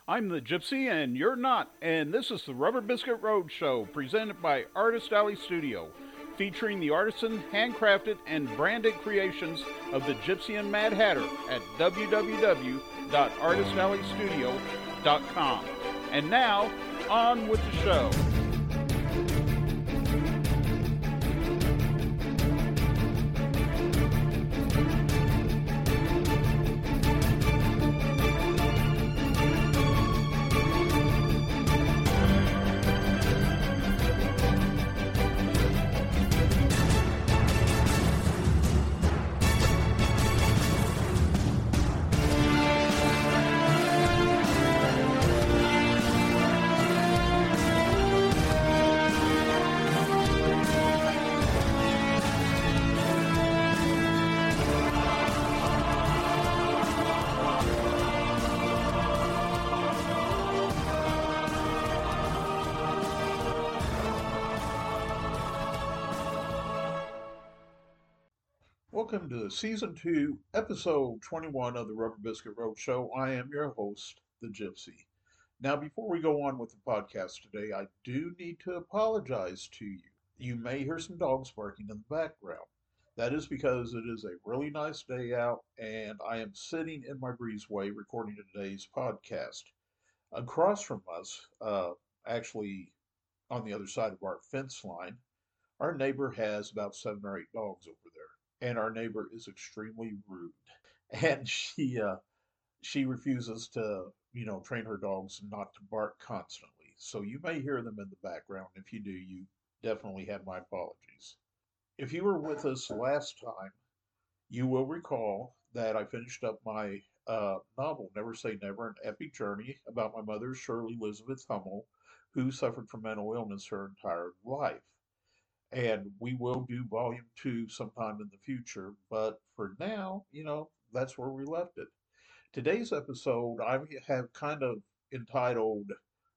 I'm the Gypsy, and you're not. And this is the Rubber Biscuit Road Show, presented by Artist Alley Studio, featuring the artisan, handcrafted, and branded creations of the Gypsy and Mad Hatter at www.artistalleystudio.com. And now, on with the show. Welcome to Season 2, Episode 21 of the Rubber Biscuit Road Show. I am your host, the Gypsy. Now, before we go on with the podcast today, I do need to apologize to you. You may hear some dogs barking in the background. That is because it is a really nice day out, and I am sitting in my breezeway recording today's podcast. Across from us, actually on the other side of our fence line, our neighbor has about 7 or 8 dogs over there, and our neighbor is extremely rude. And she refuses to, train her dogs not to bark constantly. So you may hear them in the background. If you do, you definitely have my apologies. If you were with us last time, you will recall that I finished up my novel, Never Say Never, an epic journey about my mother, Shirley Elizabeth Hummel, who suffered from mental illness her entire life. And we will do volume 2 sometime in the future, but for now, that's where we left it. Today's episode I have kind of entitled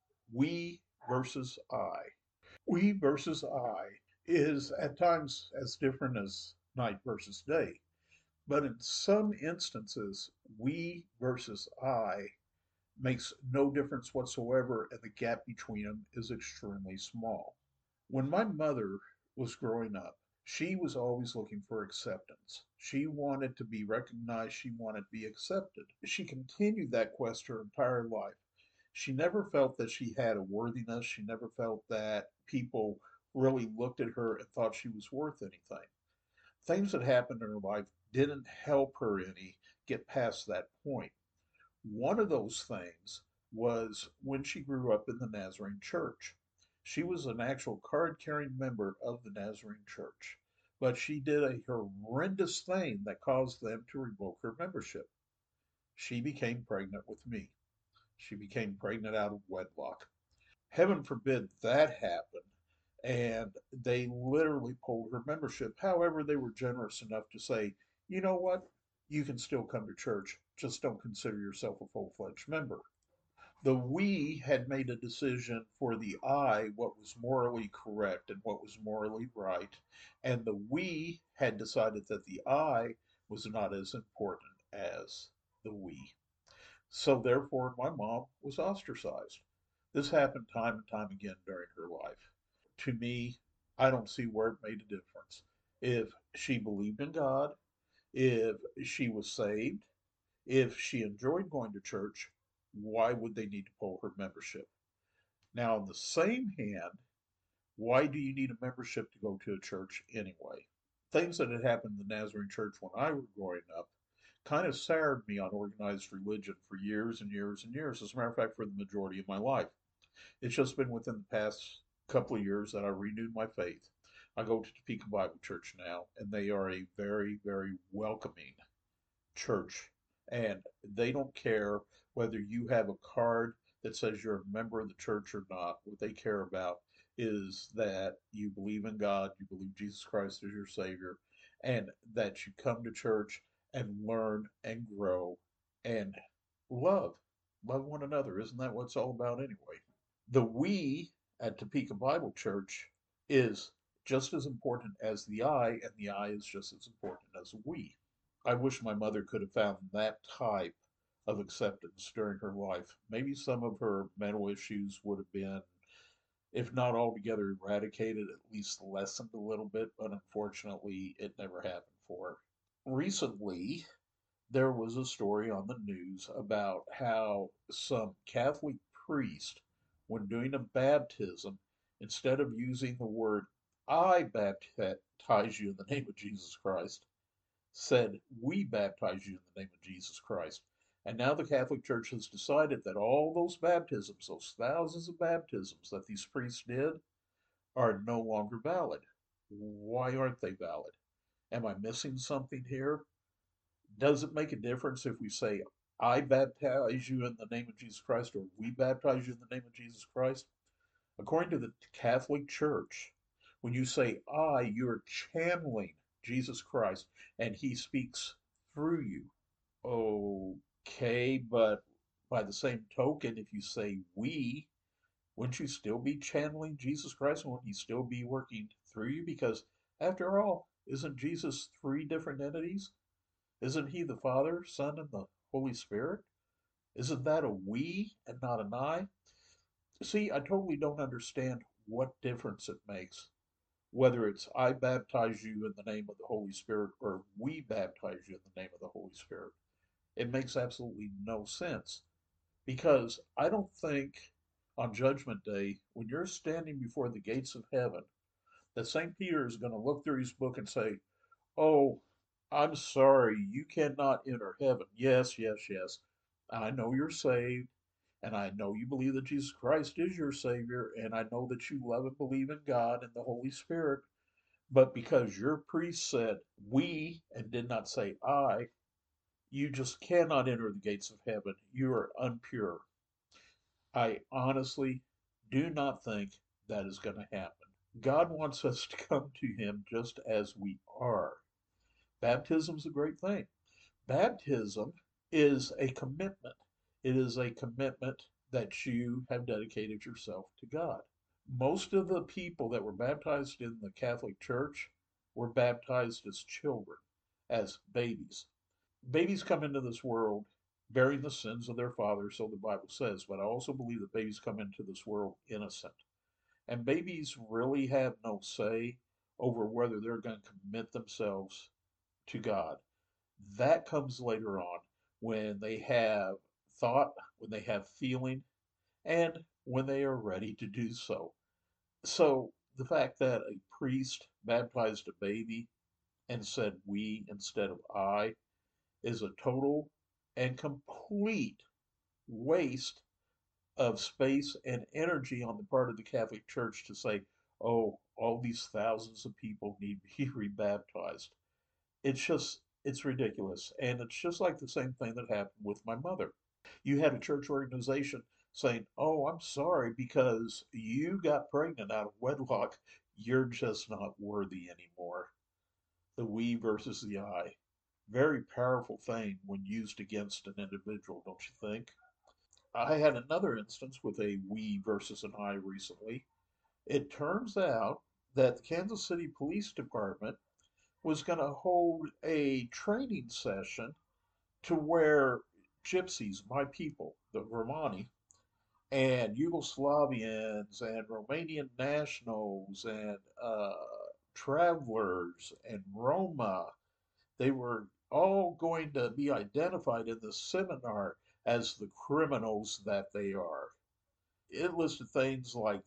We versus I. We versus I is at times as different as night versus day, but in some instances, we versus I makes no difference whatsoever, and the gap between them is extremely small. When my mother was growing up, she was always looking for acceptance. She wanted to be recognized, she wanted to be accepted. She continued that quest her entire life. She never felt that she had a worthiness, she never felt that people really looked at her and thought she was worth anything. Things that happened in her life didn't help her any get past that point. One of those things was when she grew up in the Nazarene Church. She was an actual card carrying member of the Nazarene Church, but she did a horrendous thing that caused them to revoke her membership. She became pregnant with me. She became pregnant out of wedlock. Heaven forbid that happened, and they literally pulled her membership. However, they were generous enough to say, you know what? You can still come to church, just don't consider yourself a full fledged member. The we had made a decision for the I, what was morally correct and what was morally right, and the we had decided that the I was not as important as the we. So therefore, my mom was ostracized. This happened time and time again during her life. To me, I don't see where it made a difference. If she believed in God, if she was saved, if she enjoyed going to church, why would they need to pull her membership? Now, on the same hand, why do you need a membership to go to a church anyway? Things that had happened in the Nazarene church when I was growing up kind of soured me on organized religion for years and years and years. As a matter of fact, for the majority of my life. It's just been within the past couple of years that I renewed my faith. I go to Topeka Bible Church now, and they are a very, very welcoming church. And they don't care whether you have a card that says you're a member of the church or not. What they care about is that you believe in God, you believe Jesus Christ is your Savior, and that you come to church and learn and grow and love. Love one another. Isn't that what it's all about anyway? The we at Topeka Bible Church is just as important as the I, and the I is just as important as we. I wish my mother could have found that type of acceptance during her life. Maybe some of her mental issues would have been, if not altogether eradicated, at least lessened a little bit, but unfortunately, it never happened for her. Recently, there was a story on the news about how some Catholic priest, when doing a baptism, instead of using the word "I baptize you in the name of Jesus Christ," said "We baptize you in the name of Jesus Christ." And now the Catholic Church has decided that all those baptisms, those thousands of baptisms that these priests did, are no longer valid. Why aren't they valid? Am I missing something here? Does it make a difference if we say, "I baptize you in the name of Jesus Christ," or "We baptize you in the name of Jesus Christ"? According to the Catholic Church, when you say "I," you're channeling Jesus Christ and he speaks through you. Okay, but by the same token, if you say "we," wouldn't you still be channeling Jesus Christ? Wouldn't he still be working through you? Because after all, isn't Jesus three different entities? Isn't he the Father, Son, and the Holy Spirit? Isn't that a "we" and not an "I"? See, I totally don't understand what difference it makes, whether it's "I baptize you in the name of the Holy Spirit" or "We baptize you in the name of the Holy Spirit." It makes absolutely no sense because I don't think on Judgment Day, when you're standing before the gates of heaven, that St. Peter is going to look through his book and say, "Oh, I'm sorry, you cannot enter heaven. Yes, yes, yes. I know you're saved, and I know you believe that Jesus Christ is your Savior, and I know that you love and believe in God and the Holy Spirit. But because your priest said we and did not say I, you just cannot enter the gates of heaven. You are unpure." I honestly do not think that is going to happen. God wants us to come to Him just as we are. Baptism is a great thing. Baptism is a commitment. It is a commitment that you have dedicated yourself to God. Most of the people that were baptized in the Catholic Church were baptized as children, as babies. Babies come into this world bearing the sins of their father, so the Bible says, but I also believe that babies come into this world innocent. And babies really have no say over whether they're going to commit themselves to God. That comes later on when they have thought, when they have feeling, and when they are ready to do so. So the fact that a priest baptized a baby and said "we" instead of "I" is a total and complete waste of space and energy on the part of the Catholic Church to say, "Oh, all these thousands of people need to be rebaptized." It's ridiculous. And it's just like the same thing that happened with my mother. You had a church organization saying, "Oh, I'm sorry because you got pregnant out of wedlock. You're just not worthy anymore." The "we" versus the "I." Very powerful thing when used against an individual, don't you think? I had another instance with a "we" versus an "I" recently. It turns out that the Kansas City Police Department was going to hold a training session to where gypsies, my people, the Romani, and Yugoslavians and Romanian nationals and travelers and Roma, they were all going to be identified in the seminar as the criminals that they are. It listed things like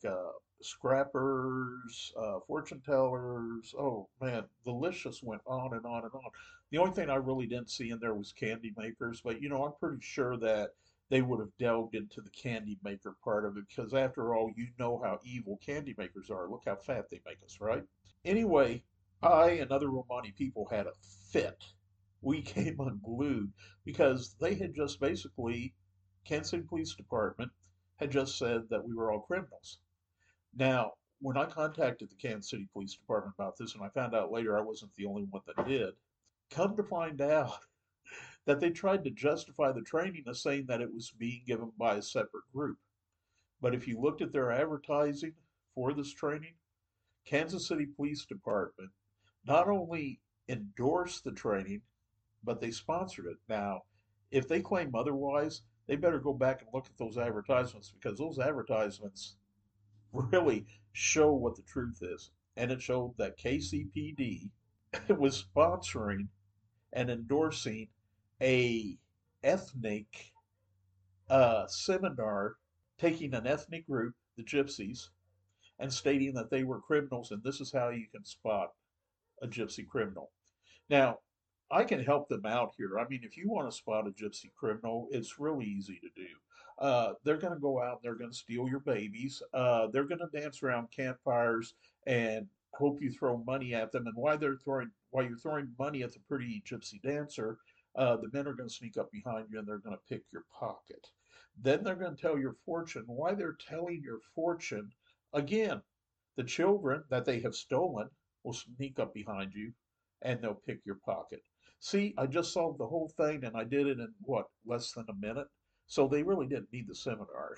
scrappers, fortune tellers. Oh man, the list just went on and on and on. The only thing I really didn't see in there was candy makers, but I'm pretty sure that they would have delved into the candy maker part of it because, after all, you know how evil candy makers are. Look how fat they make us, right? Anyway, I and other Romani people had a fit. We came unglued because they had just basically, Kansas City Police Department had just said that we were all criminals. Now, when I contacted the Kansas City Police Department about this, and I found out later I wasn't the only one that did, come to find out that they tried to justify the training as saying that it was being given by a separate group. But if you looked at their advertising for this training, Kansas City Police Department not only endorsed the training, but they sponsored it. Now, If they claim otherwise, they better go back and look at those advertisements because those advertisements really show what the truth is. And it showed that KCPD was sponsoring and endorsing a ethnic seminar, taking an ethnic group, the Gypsies, and stating that they were criminals and this is how you can spot a gypsy criminal. Now, I can help them out here. I mean, if you want to spot a gypsy criminal, it's really easy to do. They're going to go out and they're going to steal your babies. They're going to dance around campfires and hope you throw money at them. And while you're throwing money at the pretty gypsy dancer, the men are going to sneak up behind you and they're going to pick your pocket. Then they're going to tell your fortune. Why they're telling your fortune, again, the children that they have stolen will sneak up behind you and they'll pick your pocket. See, I just solved the whole thing and I did it in what, less than a minute? So they really didn't need the seminar.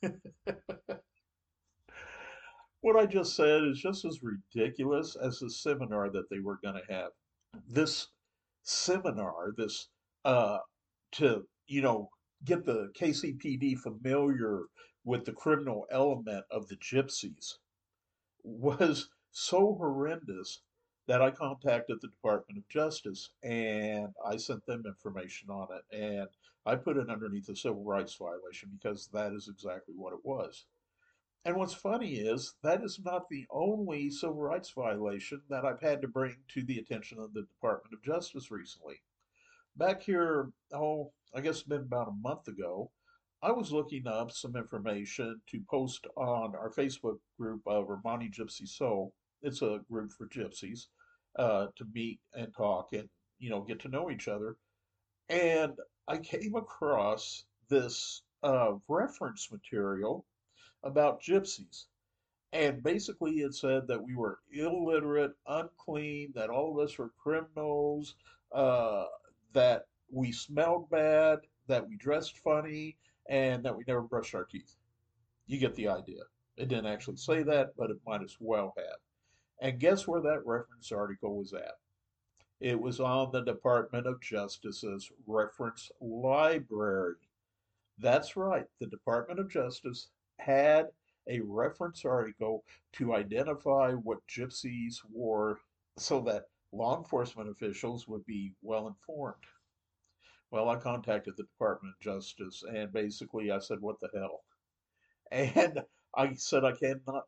What I just said is just as ridiculous as the seminar that they were going to have. This seminar, this to, get the KCPD familiar with the criminal element of the gypsies was so horrendous that I contacted the Department of Justice and I sent them information on it. And I put it underneath a civil rights violation because that is exactly what it was. And what's funny is that is not the only civil rights violation that I've had to bring to the attention of the Department of Justice recently. Back here, I guess it's been about a month ago, I was looking up some information to post on our Facebook group of Romani Gypsy Soul. It's a group for gypsies to meet and talk and, get to know each other. And I came across this reference material about gypsies. And basically, it said that we were illiterate, unclean, that all of us were criminals, uh, that we smelled bad, that we dressed funny, and that we never brushed our teeth. You get the idea. It didn't actually say that, but it might as well have. And guess where that reference article was at? It was on the Department of Justice's reference library. That's right. The Department of Justice had a reference article to identify what gypsies wore so that law enforcement officials would be well informed. Well, I contacted the Department of Justice and basically I said, what the hell? And I said, I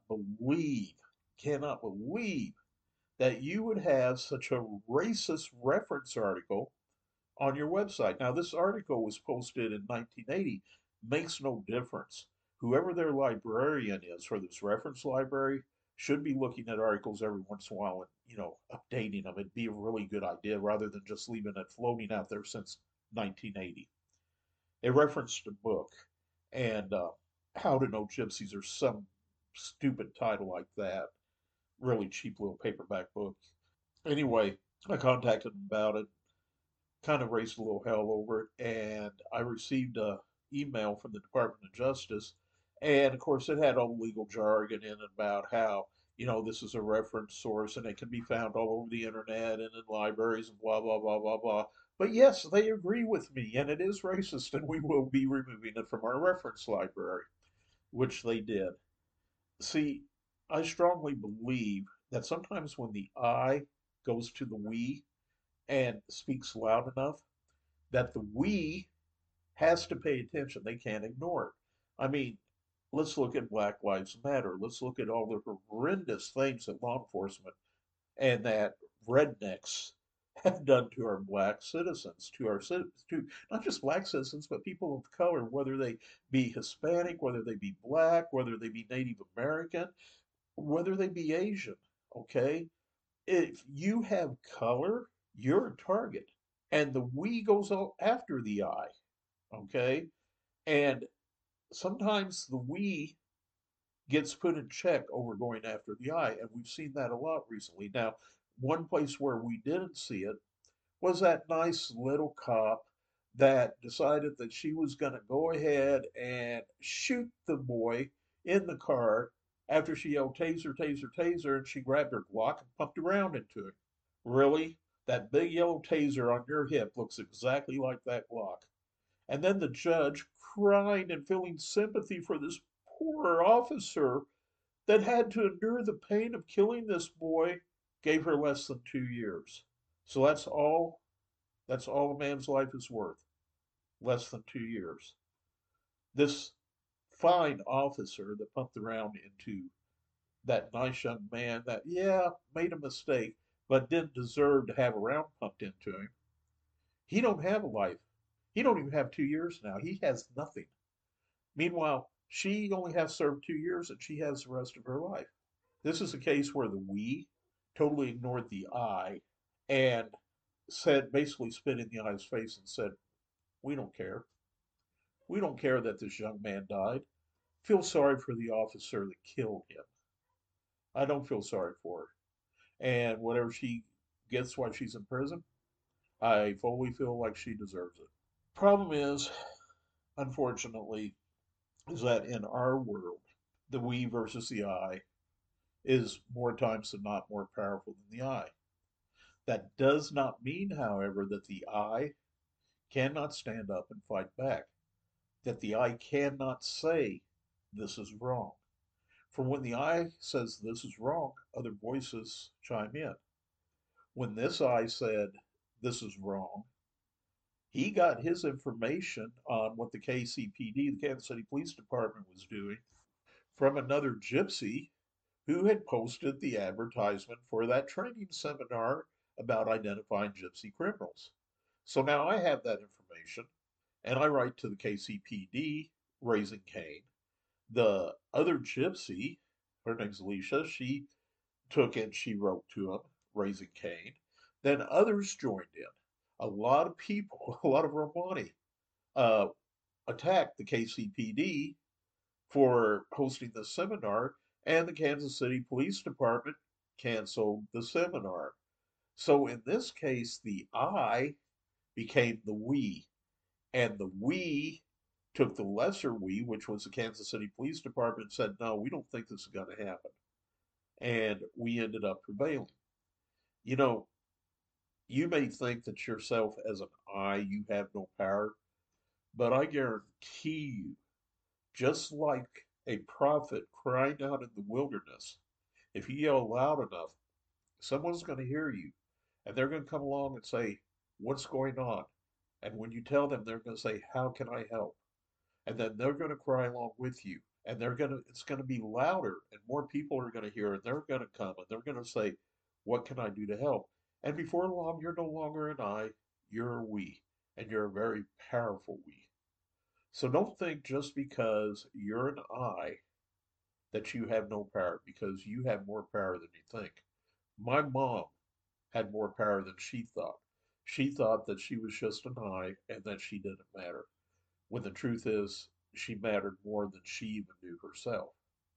cannot believe that you would have such a racist reference article on your website. Now, this article was posted in 1980, makes no difference. Whoever their librarian is for this reference library should be looking at articles every once in a while and, updating them. It'd be a really good idea rather than just leaving it floating out there since 1980. It referenced a book and How to Know Gypsies or some stupid title like that. Really cheap little paperback book. Anyway, I contacted them about it, kind of raised a little hell over it, and I received a email from the Department of Justice, and of course it had all the legal jargon in it about how this is a reference source and it can be found all over the internet and in libraries and blah blah blah blah blah. But yes, they agree with me, and it is racist, and we will be removing it from our reference library, which they did. See, I strongly believe that sometimes when the I goes to the we and speaks loud enough, that the we has to pay attention. They can't ignore it. I mean, let's look at Black Lives Matter. Let's look at all the horrendous things that law enforcement and that rednecks have done to our black citizens, to our citizens, to not just black citizens, but people of color, whether they be Hispanic, whether they be black, whether they be Native American, whether they be Asian. Okay, if you have color, you're a target, and the we goes after the I. Okay, and sometimes the we gets put in check over going after the I, and we've seen that a lot recently. Now, one place where we didn't see it was that nice little cop that decided that she was going to go ahead and shoot the boy in the car after she yelled taser, taser, taser, and she grabbed her Glock and pumped around into it. Really? That big yellow taser on your hip looks exactly like that Glock. And then the judge, crying and feeling sympathy for this poor officer that had to endure the pain of killing this boy, gave her less than 2 years. So that's all a man's life is worth. Less than 2 years. This fine officer that pumped around into that nice young man that, yeah, made a mistake, but didn't deserve to have a round pumped into him. He don't have a life. He don't even have 2 years now. He has nothing. Meanwhile, she only has served 2 years and she has the rest of her life. This is a case where the we totally ignored the I and said, basically spit in the I's face and said, we don't care. We don't care that this young man died. Feel sorry for the officer that killed him. I don't feel sorry for her. And whatever she gets while she's in prison, I fully feel like she deserves it. Problem is, unfortunately, is that in our world, the we versus the I is more times than not more powerful than the I. That does not mean, however, that the I cannot stand up and fight back, that the I cannot say this is wrong. For when the I says this is wrong, other voices chime in. When this I said this is wrong, he got his information on what the KCPD, the Kansas City Police Department, was doing from another gypsy who had posted the advertisement for that training seminar about identifying gypsy criminals. So now I have that information and I write to the KCPD raising Cain. The other gypsy, her name's Alicia, she took and she wrote to him, raising Cain. Then others joined in. A lot of people, a lot of Romani, uh, attacked the KCPD for hosting the seminar, and the Kansas City Police Department canceled the seminar. So in this case, the I became the we, and the we took the lesser we, which was the Kansas City Police Department, and said, no, we don't think this is going to happen. And we ended up prevailing. You know, you may think that yourself as an I, you have no power, but I guarantee you, just like a prophet crying out in the wilderness, if you yell loud enough, someone's going to hear you and they're going to come along and say, what's going on? And when you tell them, they're going to say, how can I help? And then they're going to cry along with you. And it's going to be louder and more people are going to hear and they're going to come and they're going to say, what can I do to help? And before long, you're no longer an I, you're a we. And you're a very powerful we. So don't think just because you're an I that you have no power, because you have more power than you think. My mom had more power than she thought. She thought that she was just an I and that she didn't matter, when the truth is she mattered more than she even knew herself.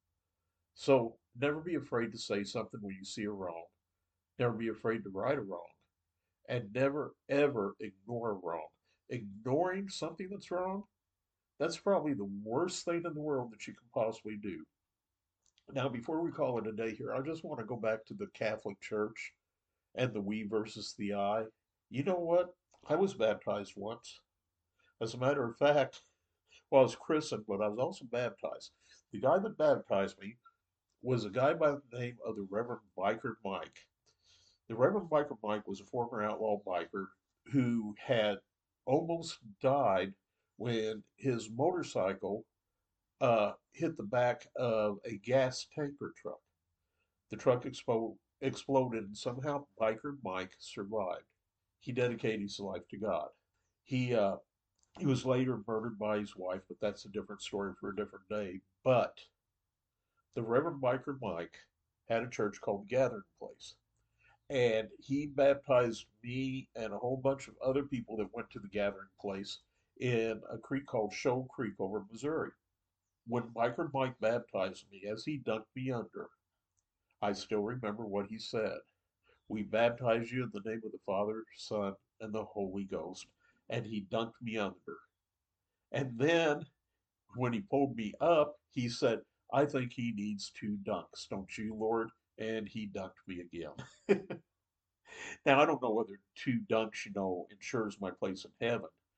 So never be afraid to say something when you see a wrong. Never be afraid to right a wrong. And never, ever ignore wrong. Ignoring something that's wrong, that's probably the worst thing in the world that you can possibly do. Now, before we call it a day here, I just want to go back to the Catholic Church and the we versus the I. You know what? I was baptized once. As a matter of fact, well, I was christened, but I was also baptized. The guy that baptized me was a guy by the name of the Reverend Biker Mike. The Reverend Biker Mike was a former outlaw biker who had almost died when his motorcycle hit the back of a gas tanker truck. The truck exploded, and somehow Biker Mike survived. He dedicated his life to God. He uh, he was later murdered by his wife, but that's a different story for a different day. But the Reverend Biker Mike had a church called Gathering Place, and he baptized me and a whole bunch of other people that went to the Gathering Place in a creek called Shoal Creek over Missouri. When Biker Mike baptized me, as he dunked me under, I still remember what he said. We baptize you in the name of the Father, Son, and the Holy Ghost. And he dunked me under. And then when he pulled me up, he said, I think he needs 2 dunks, don't you, Lord? And he dunked me again. Now, I don't know whether 2 dunks, ensures my place in heaven,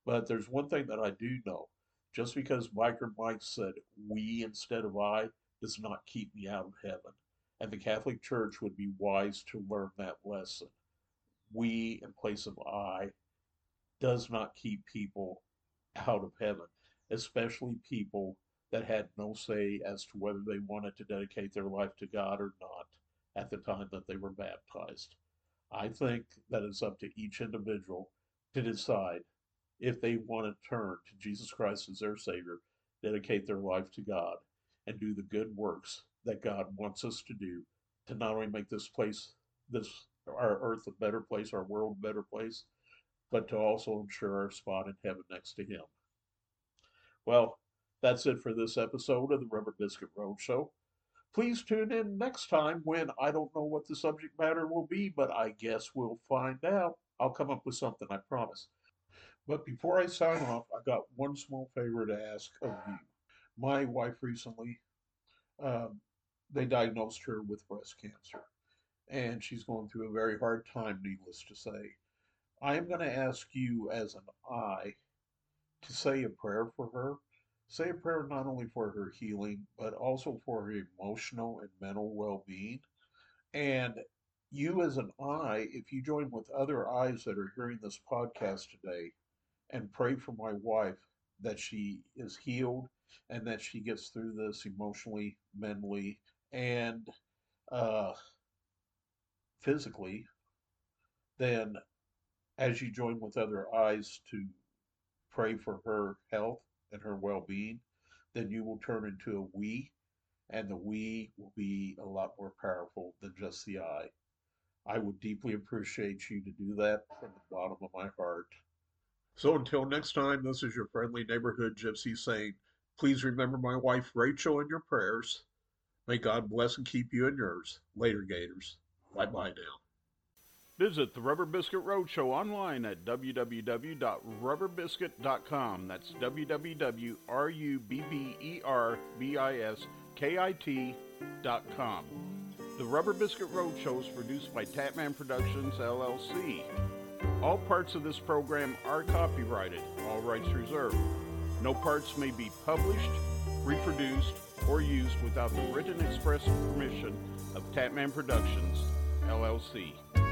But there's one thing that I do know. Just because Biker Mike said we instead of I does not keep me out of heaven. And the Catholic Church would be wise to learn that lesson. We in place of I does not keep people out of heaven, especially people that had no say as to whether they wanted to dedicate their life to God or not at the time that they were baptized. I think that it's up to each individual to decide if they want to turn to Jesus Christ as their Savior, dedicate their life to God, and do the good works that God wants us to do to not only make this place, this our earth a better place, our world a better place, but to also ensure our spot in heaven next to Him. Well, that's it for this episode of the Rubber Biscuit Road Show. Please tune in next time when I don't know what the subject matter will be, but I guess we'll find out. I'll come up with something, I promise. But before I sign off, I got one small favor to ask of you. My wife recently, um, they diagnosed her with breast cancer, and she's going through a very hard time, needless to say. I am going to ask you as an I to say a prayer for her. Say a prayer not only for her healing, but also for her emotional and mental well being. And you, as an I, if you join with other I's that are hearing this podcast today and pray for my wife that she is healed and that she gets through this emotionally, mentally, and uh, physically, then as you join with other I's to pray for her health and her well being, then you will turn into a we, and the we will be a lot more powerful than just the I. I would deeply appreciate you to do that from the bottom of my heart. So until next time, this is your friendly neighborhood gypsy saying, please remember my wife Rachel in your prayers. May God bless and keep you and yours. Later, Gators. Bye bye now. Visit the Rubber Biscuit Roadshow online at www.rubberbiscuit.com. That's www.rubberbiskit.com. The Rubber Biscuit Roadshow is produced by Tatman Productions, LLC. All parts of this program are copyrighted, all rights reserved. No parts may be published, reproduced, or used without the written express permission of Tatman Productions, LLC.